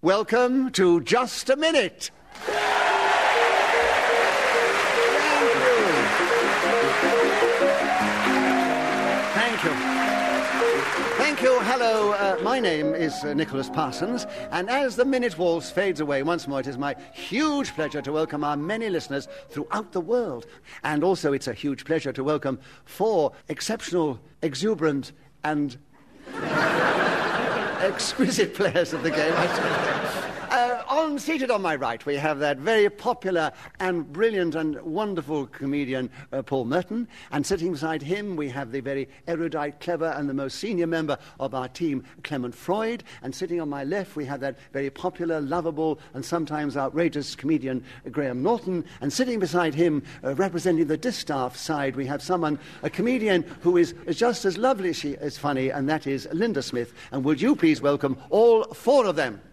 Welcome to Just a Minute. Thank you. Hello, my name is Nicholas Parsons, and as the Minute Waltz fades away once more, it is my huge pleasure to welcome our many listeners throughout the world. And also it's a huge pleasure to welcome 4 exceptional, exuberant, and exquisite players of the game. Seated on my right, we have that very popular and brilliant and wonderful comedian, Paul Merton. And sitting beside him, we have the very erudite, clever, and the most senior member of our team, Clement Freud. And sitting on my left, we have that very popular, lovable, and sometimes outrageous comedian, Graham Norton. And sitting beside him, representing the distaff side, we have a comedian who is just as lovely as funny, and that is Linda Smith. And would you please welcome all 4 of them?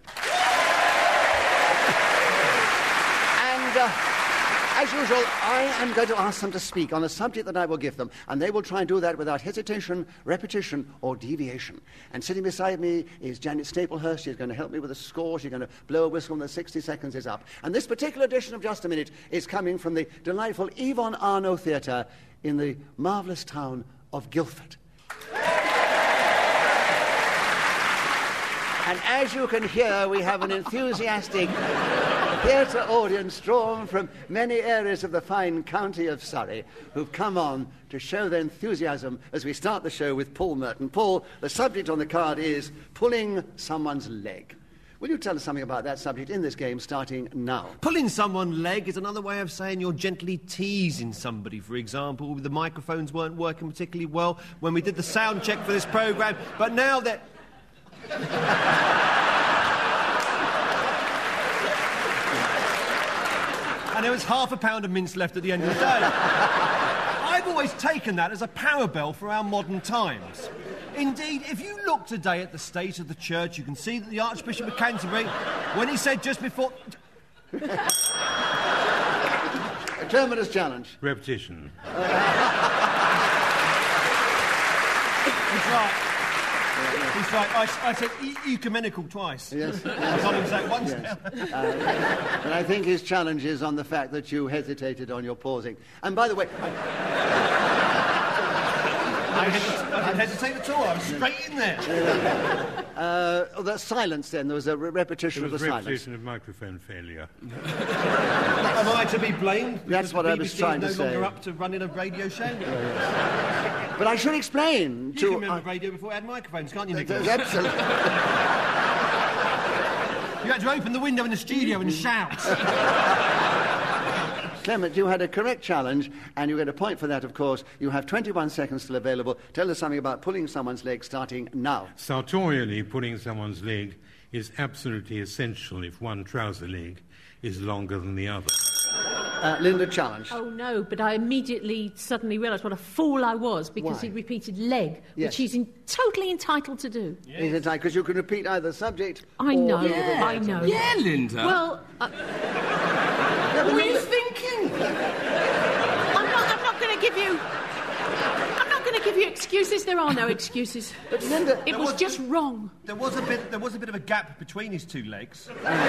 As usual, I am going to ask them to speak on a subject that I will give them, and they will try and do that without hesitation, repetition, or deviation. And sitting beside me is Janet Staplehurst. She's going to help me with a score. She's going to blow a whistle when the 60 seconds is up. And this particular edition of Just a Minute is coming from the delightful Yvonne Arnaud Theatre in the marvellous town of Guildford. And as you can hear, we have an enthusiastic theatre audience drawn from many areas of the fine county of Surrey who've come on to show their enthusiasm as we start the show with Paul Merton. Paul, the subject on the card is pulling someone's leg. Will you tell us something about that subject in this game starting now? Pulling someone's leg is another way of saying you're gently teasing somebody. For example, the microphones weren't working particularly well when we did the sound check for this programme, but now that... And there was half a pound of mince left at the end of the day. I've always taken that as a parabel for our modern times. Indeed, if you look today at the state of the church, you can see that the Archbishop of Canterbury, when he said just before... A terminus challenge. Repetition. He's right. He's right. I said ecumenical twice. Yes. I can't even say it once. Yes. And I think his challenge is on the fact that you hesitated on your pausing. And by the way... I didn't hesitate at all. I was straight in there. The silence then. There was a repetition of the silence. Repetition of microphone failure. Am I to be blamed? That's what I was trying to say. No longer up to running a radio show? But I should explain to... You can remember radio before it had microphones, can't you, Nicholas? Absolutely. You had to open the window in the studio and shout. Clement, you had a correct challenge, and you get a point for that, of course. You have 21 seconds still available. Tell us something about pulling someone's leg starting now. Sartorially, pulling someone's leg is absolutely essential if one trouser leg is longer than the other. Linda, challenge. Oh, no, but I immediately suddenly realised what a fool I was because he repeated leg, Yes. which he's totally entitled to do. Yes. Is it like, because you can repeat either subject I or... know, the I know. Yeah, Linda. Well, what were you thinking? I'm not going to give you... I'm not going to give you excuses. There are no excuses. But Linda... It was just wrong. There was a bit of a gap between his two legs.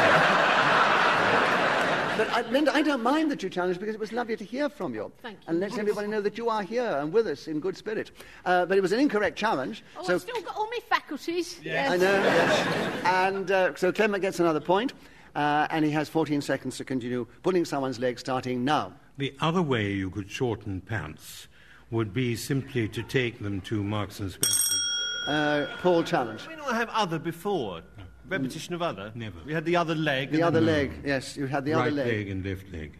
But, Linda, I don't mind that you challenged because it was lovely to hear from you. Thank you. And lets everybody know that you are here and with us in good spirit. But it was an incorrect challenge. Oh, so I've still got all my faculties. I know, yes. And so Clement gets another point, and he has 14 seconds to continue pulling someone's leg starting now. The other way you could shorten pants would be simply to take them to Marks and Spencer. Paul, challenge. Did we not have other before? Repetition of other? Never. We had the other leg. The other leg, yes, you had the Right other leg. leg and left leg.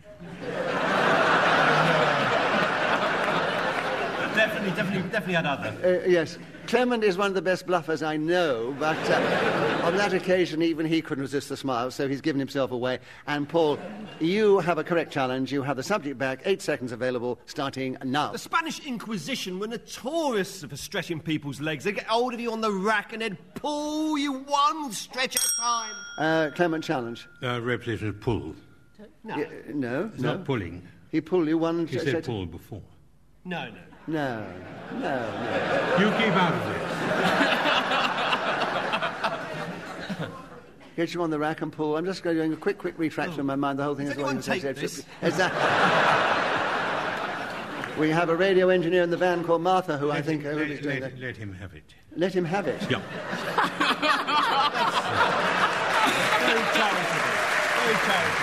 Definitely had other. Yes. Clement is one of the best bluffers I know, but on that occasion even he couldn't resist the smile, so he's given himself away. And Paul, you have a correct challenge. You have the subject back. 8 seconds available, starting now. The Spanish Inquisition were notorious for stretching people's legs. They'd get hold of you on the rack and they'd pull you one stretch at a time. Clement, challenge. Repetition of pull. No. No, It's not pulling. He pulled you one... He said pull before. No. No. You keep out of get you on the rack and pull. I'm just going to do a quick retraction in my mind. The whole thing Does is anyone take this? We have a radio engineer in the van called Martha, who I think is doing that. Let him have it. Let him have it. Yeah. Very charitable. Very charitable.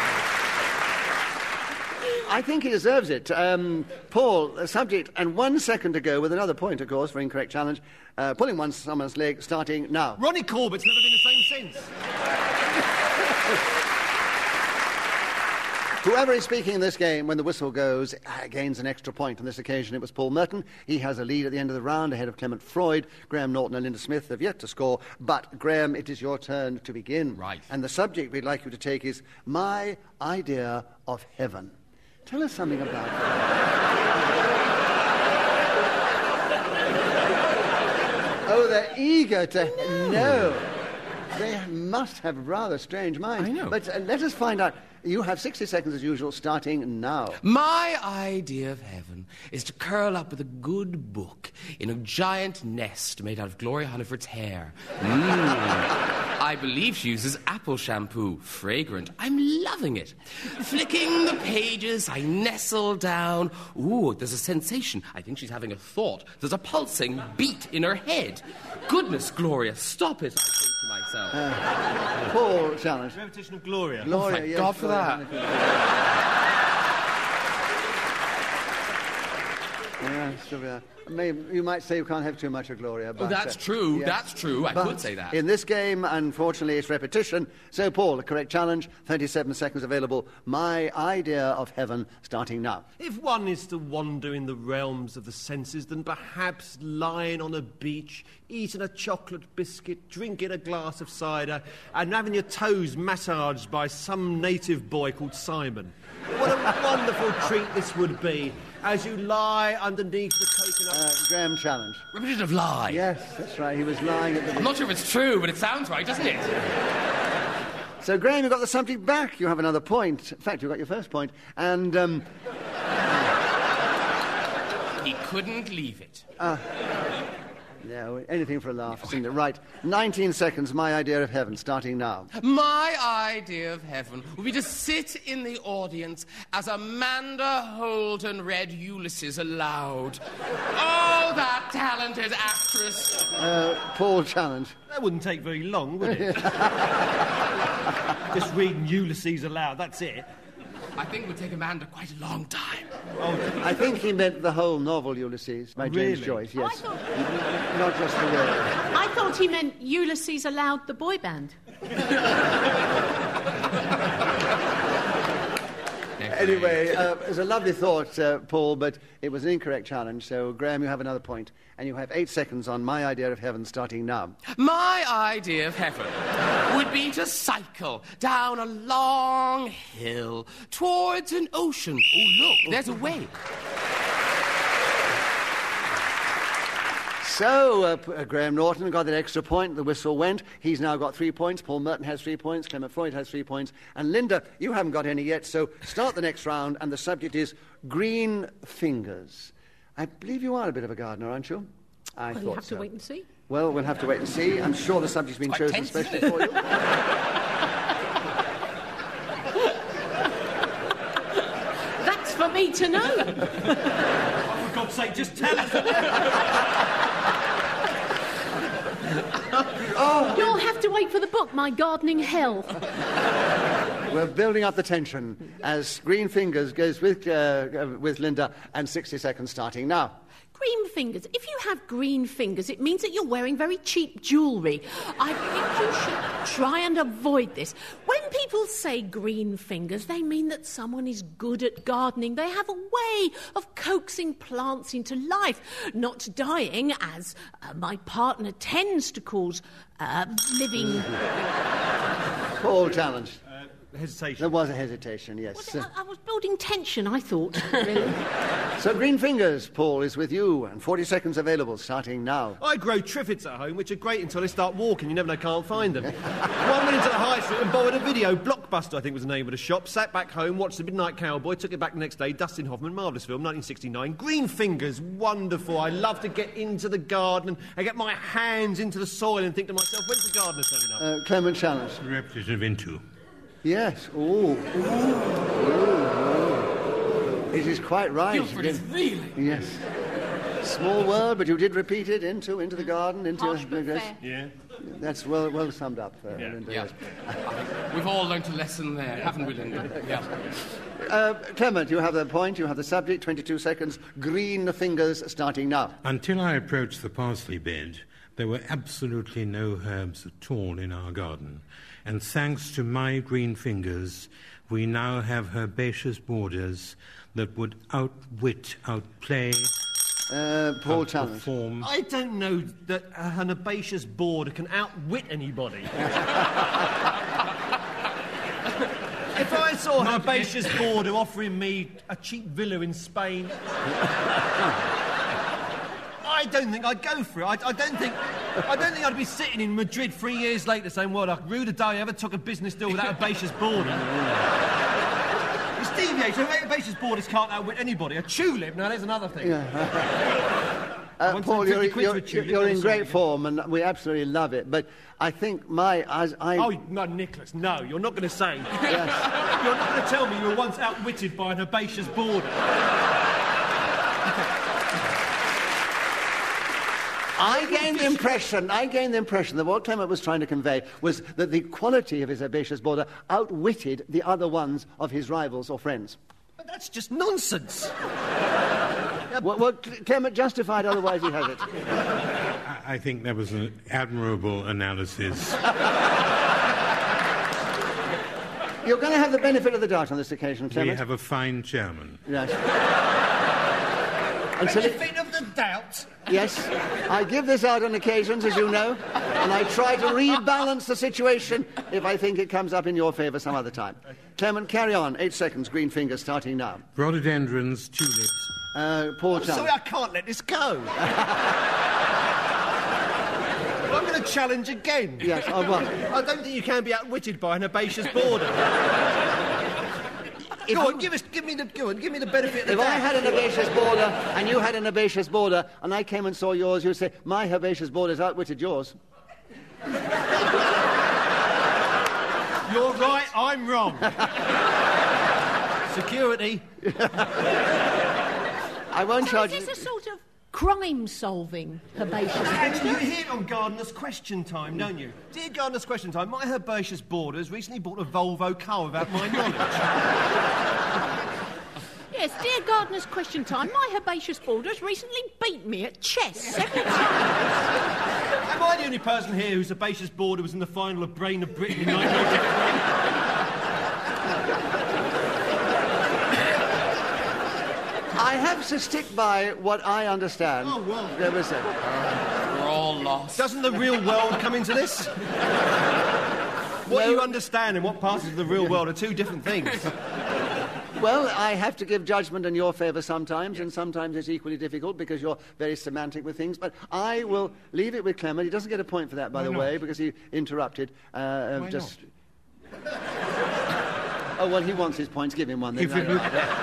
I think he deserves it. Paul, the subject, and 1 second to go with another point, of course, for incorrect challenge. Pulling someone's leg, starting now. Ronnie Corbett's never been the same since. Whoever is speaking in this game when the whistle goes gains an extra point. On this occasion, it was Paul Merton. He has a lead at the end of the round ahead of Clement Freud. Graham Norton and Linda Smith have yet to score. But, Graham, it is your turn to begin. Right. And the subject we'd like you to take is My Idea of Heaven. Tell us something about that. Oh, they're eager to know. They must have rather strange minds. I know. But let us find out. You have 60 seconds as usual, starting now. My idea of heaven is to curl up with a good book in a giant nest made out of Gloria Hunniford's hair. I believe she uses apple shampoo, fragrant. I'm loving it. Flicking the pages, I nestle down. Ooh, there's a sensation. I think she's having a thought. There's a pulsing beat in her head. Goodness, Gloria, stop it, I think to myself. Paul challenge. Repetition of Gloria. Gloria, thank yes, God for Gloria that. Yeah, still there. You might say you can't have too much of Gloria. But, that's true. yes. That's true. I But could say that. in this game, unfortunately, it's repetition. So, Paul, the correct challenge, 37 seconds available. My Idea of Heaven, starting now. If one is to wander in the realms of the senses, then perhaps lying on a beach, eating a chocolate biscuit, drinking a glass of cider, and having your toes massaged by some native boy called Simon. What a wonderful treat this would be as you lie underneath the coconut. Graham challenge. Repetition of lie. Yes, that's right. He was lying at the I'm not sure if it's true, but it sounds right, doesn't it? So, Graham, you got the subject back. You have another point. In fact, you got your first point. And, He couldn't leave it. no, anything for a laugh, isn't it? Right. 19 seconds, My Idea of Heaven, starting now. My idea of heaven would be to sit in the audience as Amanda Holden read Ulysses aloud. Oh, that talented actress. Paul challenge. That wouldn't take very long, would it? Just reading Ulysses aloud, that's it. I think it would take Amanda quite a long time. I think he meant the whole novel, Ulysses, by James Really? Joyce, yes. Oh, I thought- Not just the word. I thought he meant Ulysses Allowed the boy band. Anyway, it was a lovely thought, Paul, but it was an incorrect challenge. So, Graham, you have another point, and you have 8 seconds on My Idea of Heaven, starting now. My idea of heaven would be to cycle down a long hill towards an ocean. Oh, look, there's a wave. So, Graham Norton got that extra point. The whistle went. He's now got 3 points. Paul Merton has 3 points. Clement Freud has 3 points. And Linda, you haven't got any yet, so start the next round, and the subject is green fingers. I believe you are a bit of a gardener, aren't you? I Well, thought you have so. to wait and see. Well, we'll have to wait and see. I'm sure the subject's been Quite chosen tense, especially isn't for you. That's for me to know. For God's sake, just tell us. You'll have to wait for the book, My Gardening Hell. We're building up the tension as Green Fingers goes with Linda, and 60 seconds starting now. Green fingers. If you have green fingers, it means that you're wearing very cheap jewellery. I think you should try and avoid this. When people say green fingers, they mean that someone is good at gardening. They have a way of coaxing plants into life, not dying, as my partner tends to cause living... Paul challenge. hesitation. There was a hesitation, yes. I was building tension, I thought, really. So Green Fingers, Paul, is with you, and 40 seconds available, starting now. I grow triffids at home, which are great until they start walking. You never know, can't find them. One went into the high street and borrowed a video. Blockbuster, I think was the name of the shop. Sat back home, watched The Midnight Cowboy, took it back the next day. Dustin Hoffman, marvellous film, 1969. Green Fingers, wonderful. I love to get into the garden and get my hands into the soil and think to myself, when's the gardener turning up? Clement Challenge. The repetition of Into. Yes. Ooh. It is quite right. Guildford is really... Yes. Small world, but you did repeat it. Into the garden, into... Harsh but fair. Yeah. That's well summed up, Linda. Yeah. We've all learnt a lesson there, haven't we, Linda? Yeah. Clement, you have the point, you have the subject, 22 seconds. Green Fingers, starting now. Until I approached the parsley bed, there were absolutely no herbs at all in our garden. And thanks to my green fingers, we now have herbaceous borders that would outwit, outplay, Paul Challenge. outperform. I don't know that an herbaceous border can outwit anybody. If I saw a herbaceous border offering me a cheap villa in Spain, I don't think I'd go for it. I don't think I'd be sitting in Madrid 3 years later saying, well, a rude day I ever took a business deal with that herbaceous border. It's deviated. Herbaceous borders can't outwit anybody. A tulip, now there's another thing. Paul, you're in great form, and we absolutely love it. But I think Oh, no, Nicholas, no, you're not going to say. Yes. You're not going to tell me you were once outwitted by an herbaceous border. I gained the impression that what Clement was trying to convey was that the quality of his herbaceous border outwitted the other ones of his rivals or friends. But that's just nonsense. Well, Clement justified, otherwise he has it. I think that was an admirable analysis. You're going to have the benefit of the doubt on this occasion, We Clement. have a fine chairman. Yes. Benefit of the doubt. Yes, I give this out on occasions, as you know, and I try to rebalance the situation if I think it comes up in your favour some other time. Clement, carry on. 8 seconds, green finger, starting now. Rhododendrons, tulips. Paul Sorry, Challenge. I can't let this go. I'm going to challenge again. Yes, oh, what? I don't think you can be outwitted by an herbaceous border. Go on, give me the benefit of the If doubt. I had an herbaceous border and you had an herbaceous border and I came and saw yours, you'd say, my herbaceous border's outwitted yours. You're right, I'm wrong. Security. I won't So charge is you. this a sort of crime-solving herbaceous Actually, you border? hear it on Gardener's Question Time, don't you? Dear Gardener's Question Time, my herbaceous border has recently bought a Volvo car without my knowledge. Yes, dear Gardener's Question Time, my herbaceous border has recently beat me at chess several times. Am I the only person here whose herbaceous border was in the final of Brain of Britain in 1983? I have to stick by what I understand. Oh, well. There was a... We're all lost. Doesn't the real world come into this? What you understand and what passes the real world are two different things. Well, I have to give judgment in your favour sometimes, and sometimes it's equally difficult because you're very semantic with things. But I will leave it with Clement. He doesn't get a point for that, by the way, because he interrupted. Why just. Oh, well, he wants his points. Give him one then. If it was-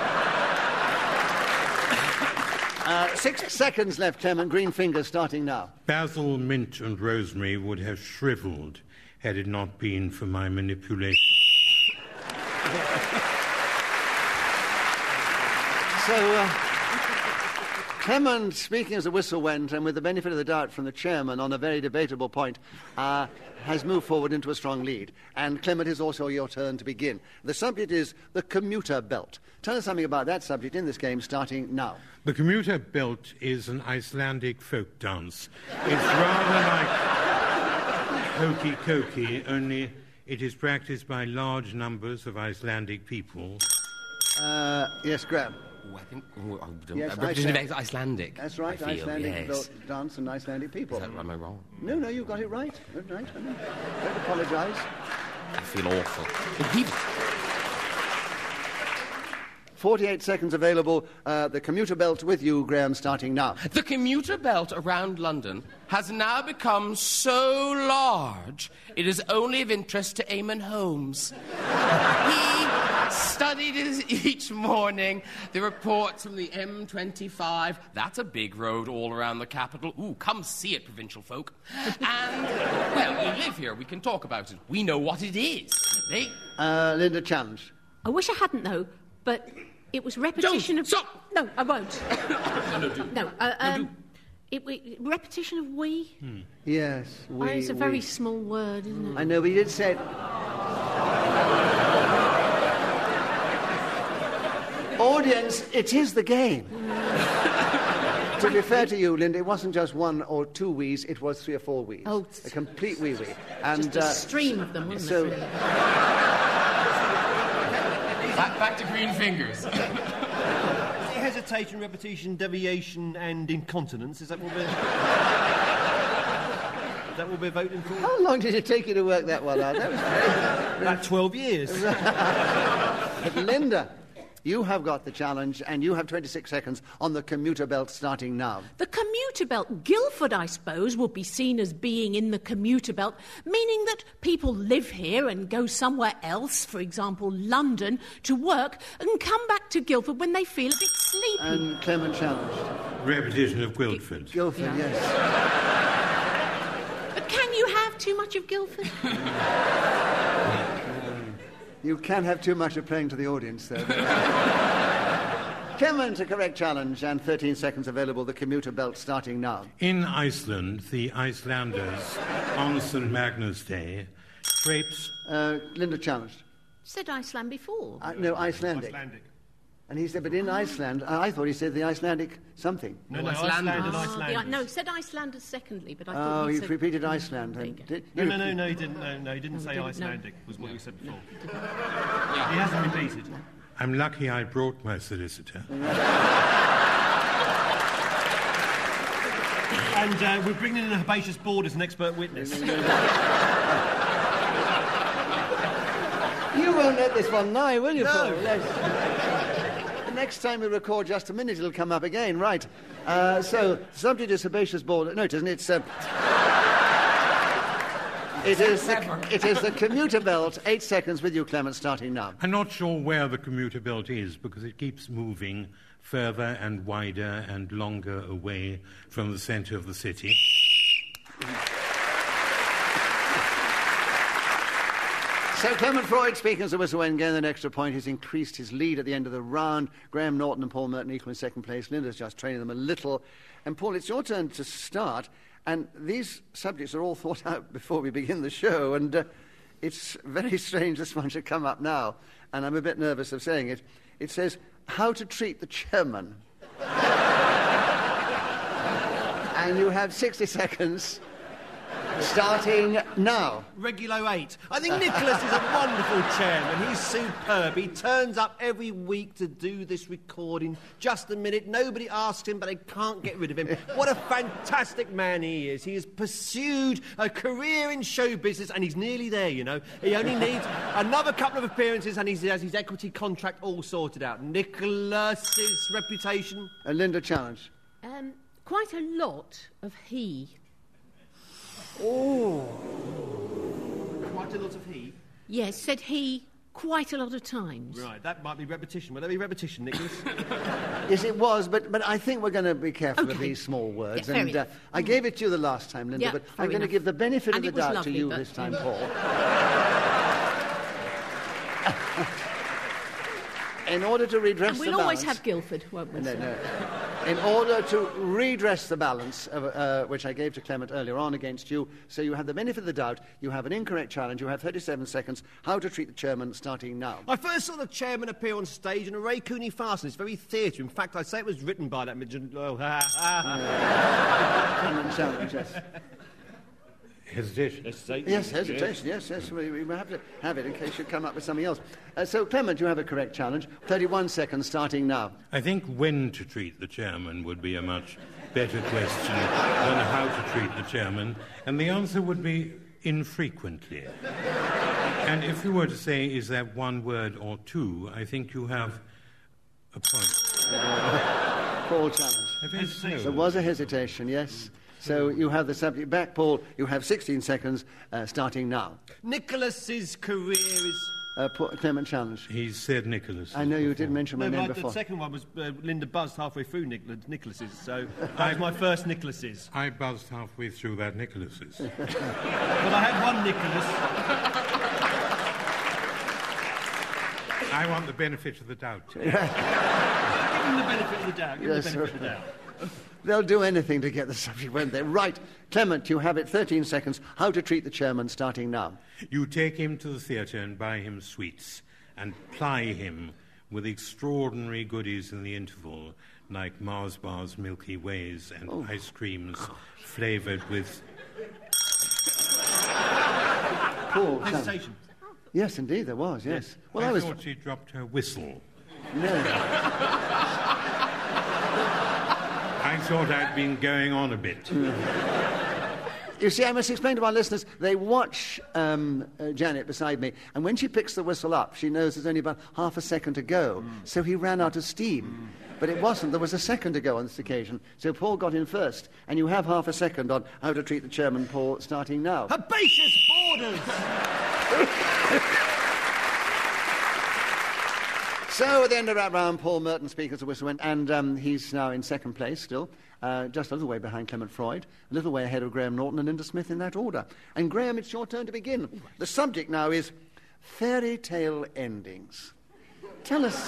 6 seconds left, Clement. Green fingers starting now. Basil, mint, and rosemary would have shriveled had it not been for my manipulation. So, Clement, speaking as the whistle went, and with the benefit of the doubt from the chairman on a very debatable point, has moved forward into a strong lead. And Clement, is also your turn to begin. The subject is the commuter belt. Tell us something about that subject in this game, starting now. The commuter belt is an Icelandic folk dance. It's rather like hokey-cokey, only it is practiced by large numbers of Icelandic people. Yes, Graham. Oh, I think... Yes, representative Icelandic. That's right, I feel, Icelandic yes. dance and Icelandic people. Am I wrong? No, you got it right. Right. Don't apologise. I feel awful. But people... 48 seconds available. The commuter belt with you, Graham, starting now. The commuter belt around London has now become so large it is only of interest to Eamon Holmes. He studied each morning the reports from the M25. That's a big road all around the capital. Ooh, come see it, provincial folk. And, well, we live here. We can talk about it. We know what it is. Linda, challenged. I wish I hadn't, though, but it was repetition of... Stop! No, I won't. No. Repetition of we? Yes, we. It's a very small word, isn't it? I know, but you did say it. Audience, it is the game. To be fair to you, Linda, it wasn't just 1 or 2 wees, it was 3 or 4 wees. Oh, a complete wee-wee. And, just a stream of them, wasn't so, it? Really? Back to green fingers. Is it hesitation, repetition, deviation, and incontinence? Is that what we're voting for? How long did it take you to work that one out? That was About 12 years. But Linda, you have got the challenge, and you have 26 seconds on the commuter belt starting now. The commuter belt, Guildford, I suppose, would be seen as being in the commuter belt, meaning that people live here and go somewhere else, for example, London, to work, and come back to Guildford when they feel a bit sleepy. And Clement challenged. Repetition of Guildford. Guildford, Yeah. yes. But can you have too much of Guildford? You can have too much of playing to the audience, though. Clement, a correct challenge, and 13 seconds available. The commuter belt starting now. In Iceland, the Icelanders, on St. Magnus Day, traipsed... Linda challenged. Said Iceland before. No, Icelandic. And he said, but in Iceland, I thought he said the Icelandic something. No, Iceland. Iceland and Icelanders. No, he said Icelanders secondly, but I thought He said... repeated Iceland. There you go. No, he didn't. No, he didn't say didn't, Icelandic, was what we said before. Yeah. He hasn't repeated. I'm lucky I brought my solicitor. And we're bringing in a herbaceous board as an expert witness. You won't let this one lie, will you, No. Paul? Yes. The next time we record just a minute, it'll come up again. Right. So, subject is herbaceous board. No, it isn't. It's... It is the commuter belt. 8 seconds with you, Clement, starting now. I'm not sure where the commuter belt is because it keeps moving further and wider and longer away from the centre of the city. So Clement Freud, speaking as a whistle when getting an extra point, has increased his lead at the end of the round. Graham Norton and Paul Merton equal in second place. Linda's just training them a little. And Paul, it's your turn to start. And these subjects are all thought out before we begin the show. And it's very strange this one should come up now. And I'm a bit nervous of saying it. It says, how to treat the chairman. And you have 60 seconds. Starting now. Regulo 8. I think Nicholas is a wonderful chairman. He's superb. He turns up every week to do this recording. Just a minute. Nobody asks him, but they can't get rid of him. What a fantastic man he is. He has pursued a career in show business, and he's nearly there, you know. He only needs another couple of appearances, and he has his equity contract all sorted out. Nicholas's reputation. Linda challenge. Quite a lot of he. Oh. Quite a lot of he. Yes, said he quite a lot of times. Right, that might be repetition. Will that be repetition, Nicholas? Yes, it was, but I think we're going to be careful of Okay. these small words. Yeah, fair and enough. I gave it to you the last time, Linda, Yeah, but fair I'm going to enough. give the benefit And of it the was doubt lovely, to you but- this time, Paul. In order to redress And the we'll balance... always have Guildford, won't we? No. In order to redress the balance, which I gave to Clement earlier on against you, so you have the benefit of the doubt, you have an incorrect challenge, you have 37 seconds, how to treat the chairman starting now. I first saw the chairman appear on stage in a Ray Cooney farce, and it's very theatre. In fact, I'd say it was written by that midget. Oh, Clement challenge, yes. Hesitation. Yes, hesitation, yes. We have to have it in case you come up with something else. So, Clement, you have a correct challenge. 31 seconds starting now. I think when to treat the chairman would be a much better question than how to treat the chairman, and the answer would be infrequently. And if you were to say, is that one word or two, I think you have a point. Paul challenged. Hesitation. There was a hesitation, yes. So you have the subject back, Paul. You have 16 seconds starting now. Nicholas's career is... Clement challenged. He said Nicholas. I know you did mention my name the before. second one was Linda buzzed halfway through Nicholas's, so that was my first Nicholas's. I buzzed halfway through that Nicholas's. But I had one Nicholas. I want the benefit of the doubt. Give him the benefit of the doubt. Give him the benefit of the doubt. They'll do anything to get the subject, won't they? Right. Clement, you have it. 13 seconds. How to treat the chairman starting now. You take him to the theatre and buy him sweets and ply him with extraordinary goodies in the interval, like Mars bars, Milky Ways, and ice creams flavoured with... Paul, Hesitation. yes, indeed, there was, yes. Well, I thought she dropped her whistle. No. I thought I'd been going on a bit. You see, I must explain to our listeners, they watch Janet beside me, and when she picks the whistle up, she knows there's only about half a second to go, so he ran out of steam. But it wasn't. There was a second to go on this occasion, so Paul got in first, and you have half a second on how to treat the chairman, Paul, starting now. Herbaceous borders! So at the end of that round, Paul Merton speaks the whistle went, and he's now in second place still, just a little way behind Clement Freud, a little way ahead of Graham Norton and Linda Smith in that order. And Graham, it's your turn to begin. The subject now is fairy tale endings. Tell us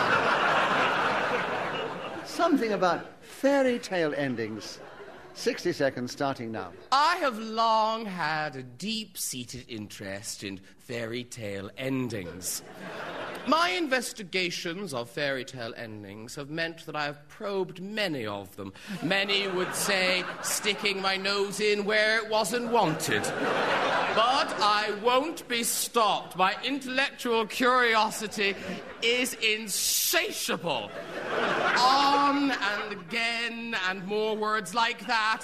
something about fairy tale endings. 60 seconds starting now. I have long had a deep-seated interest in fairy tale endings. My investigations of fairy tale endings have meant that I have probed many of them. Many would say sticking my nose in where it wasn't wanted. But I won't be stopped. My intellectual curiosity is insatiable. On and again, and more words like that.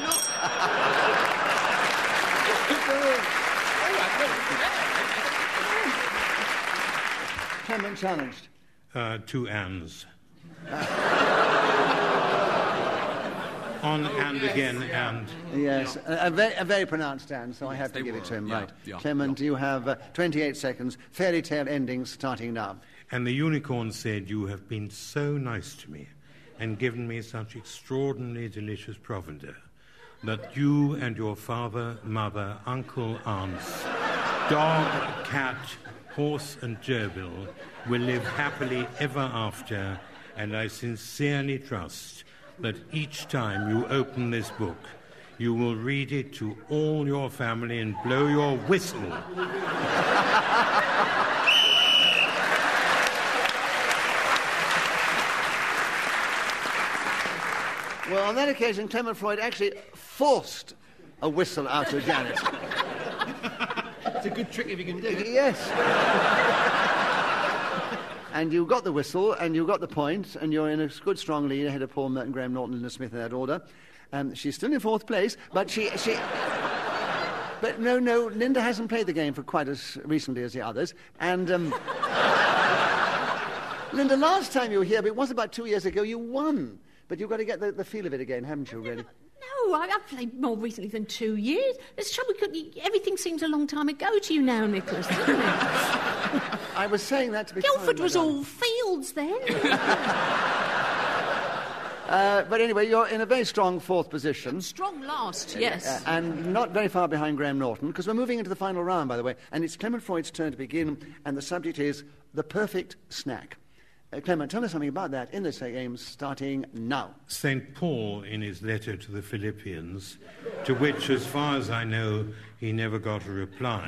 Clement challenged. 2 ands. On and again and... Yes, a very pronounced and, so I have to give it to him, right. Clement, you have 28 seconds. Fairy tale endings starting now. And the unicorn said, "You have been so nice to me and given me such extraordinarily delicious provender that you and your father, mother, uncle, aunts, dog, cat, horse and gerbil will live happily ever after, and I sincerely trust that each time you open this book, you will read it to all your family and blow your whistle." Well, on that occasion, Clement Freud actually forced a whistle out of Janet. It's a good trick if you can do it. Yes. And you got the whistle, and you got the point, and you're in a good, strong lead ahead of Paul Merton, Graham Norton, and Linda Smith in that order. She's still in fourth place, but she... But no, Linda hasn't played the game for quite as recently as the others. And, Linda, last time you were here, but it was about 2 years ago, you won. But you've got to get the feel of it again, haven't you, really? No, I've played more recently than 2 years. There's trouble. Everything seems a long time ago to you now, Nicholas, doesn't it? I was saying that to be Guildford kind, was madame. all fields then. But anyway, you're in a very strong fourth position. Strong last, yes. And not very far behind Graham Norton, because we're moving into the final round, by the way, and it's Clement Freud's turn to begin, and the subject is the perfect snack. Clement, tell us something about that in this game starting now. St. Paul, in his letter to the Philippians, to which, as far as I know, he never got a reply,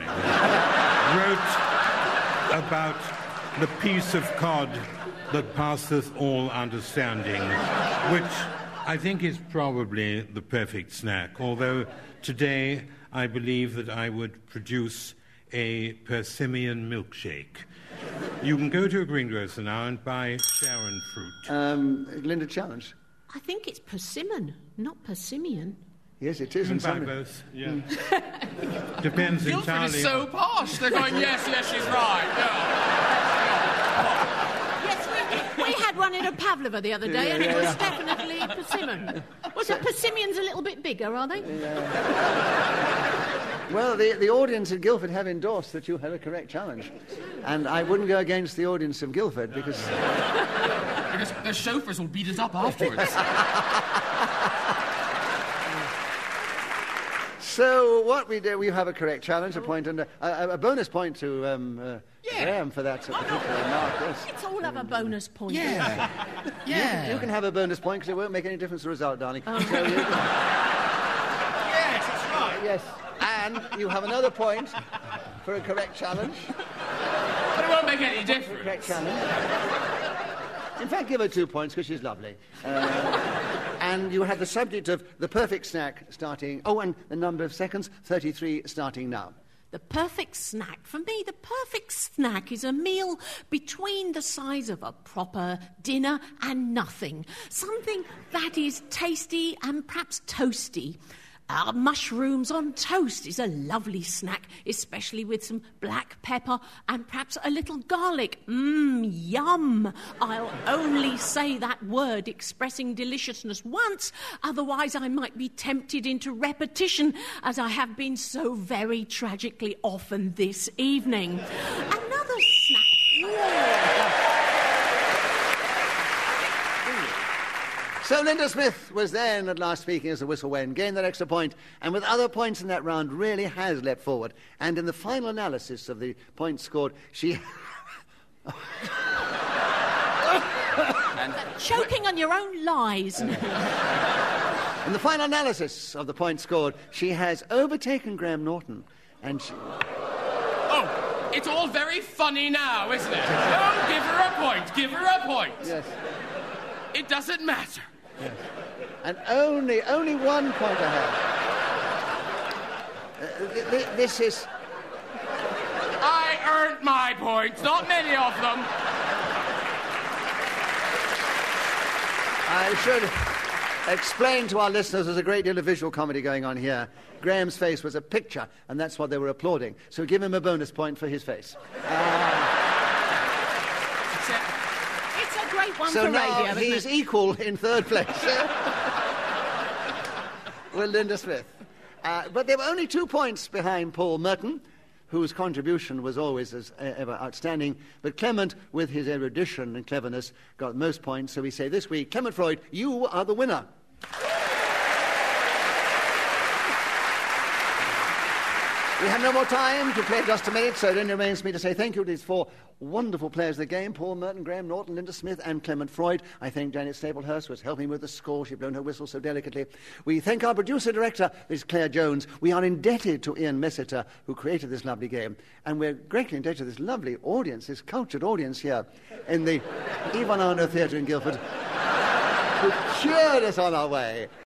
wrote about the piece of cod that passeth all understanding, which I think is probably the perfect snack, although today I believe that I would produce a persimmon milkshake. You can go to a greengrocer now and buy Sharon fruit. Linda challenge. I think it's persimmon, not persimmon. Yes, it is. Even by some- both, yeah. Depends Guildford entirely. is so posh. They're going, yes, she's right. Yes, we had one in a pavlova the other day, and it was definitely persimmon. Was it persimmons a little bit bigger, are they? Well, the audience in Guildford have endorsed that you had a correct challenge. And I wouldn't go against the audience of Guildford because... Because the chauffeurs will beat us up afterwards. So what we do, we have a correct challenge, a point and a bonus point to Graham for that particular mark. Yes. Let's all have a bonus point. Yeah. Yeah. You can have a bonus point because it won't make any difference to the result, darling. So you can, Yes, that's right. yes. And you have another point for a correct challenge. But it won't make any difference. Correct challenge. In fact, give her 2 points because she's lovely. And you had the subject of the perfect snack starting... Oh, and the number of seconds, 33, starting now. The perfect snack. For me, the perfect snack is a meal between the size of a proper dinner and nothing. Something that is tasty and perhaps toasty. Mushrooms on toast is a lovely snack, especially with some black pepper and perhaps a little garlic. Yum! I'll only say that word expressing deliciousness once, otherwise I might be tempted into repetition, as I have been so very tragically often this evening. Another snack. So Linda Smith was then at last speaking as the whistle went, gained that extra point, and with other points in that round really has leapt forward. And in the final analysis of the points scored, she... Choking on your own lies. In the final analysis of the points scored, she has overtaken Graham Norton, and she... Oh, it's all very funny now, isn't it? Oh, give her a point. Give her a point. Yes. It doesn't matter. Yes. And only 1 point ahead. This is... I earned my points, not many of them. I should explain to our listeners there's a great deal of visual comedy going on here. Graham's face was a picture, and that's what they were applauding. So give him a bonus point for his face. It's a great one So for now radio, isn't he's it? equal in third place with Linda Smith. But there were only 2 points behind Paul Merton, whose contribution was always as ever outstanding. But Clement, with his erudition and cleverness, got most points. So we say this week, Clement Freud, you are the winner. We have no more time to play just a minute, so it only remains for me to say thank you to these 4 wonderful players of the game, Paul Merton, Graham Norton, Linda Smith and Clement Freud. I thank Janet Staplehurst, who was helping with the score. She'd blown her whistle so delicately. We thank our producer-director, Ms. Claire Jones. We are indebted to Ian Messiter, who created this lovely game. And we're greatly indebted to this lovely audience, this cultured audience here in the Yvonne Arnaud Theatre in Guildford, who cheered us on our way.